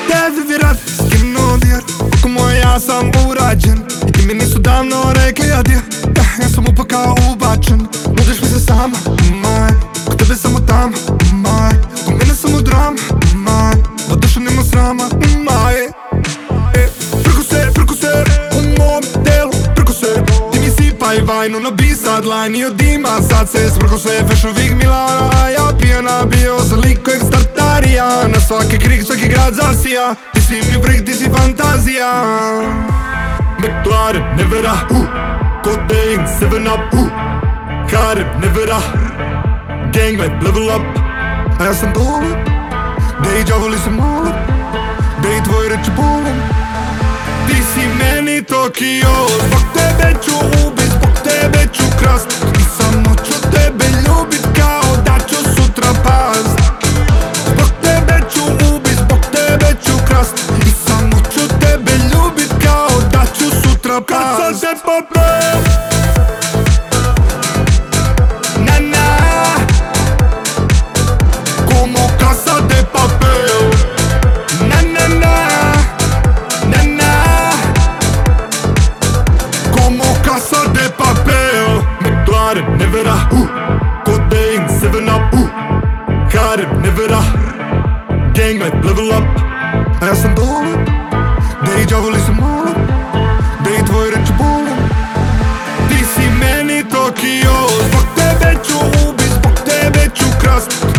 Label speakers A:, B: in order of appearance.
A: tebi vjerat, skinuo dir. Oko moje ja sam urađen i ti mi nisu davno rekli adir. Ja sam upao kao ubačen, nudiš mi se sama, maj. Ko tebe samo tamo, maj. Ko mene samo drama, maj. Da duša nema srama, maj. Prkuse, u mom telu, prkuse. Ti mi sipaj vajnu na B-side line i od dima sad se sprkuse. Fashion Week Milano, a ja pijana bio za lik kojeg startarija. Na svaki krik, svaki grad zasija. Ti si mi frik, ti si fantazija. McLaren, nevera, Codeine, 7up, Karim, nevera, Gangland, level up. A ja sam dole, da i djavoli se mole, da i tvoje reči bole. Ti si meni Tokio, zbog tebe ću ubit, zbog tebe ću krast. I samo ću tebe ljubit kao da ću sutra past. Zbog tebe ću ubit, zbog tebe ću krast. I samo ću tebe ljubit kao da ću sutra past. Kad sam te popeo, na na, como Casa de Papel. Na na na, na na, como Casa de Papel. McLaren, nevera, Codeine, 7up, Karim, nevera, Gangland, level up. A ja sam dole, da i djavoli se mole, da i tvoje reči bole. Ti si meni Tokio, zbog tebe ću ubit, zbog tebe ću krast.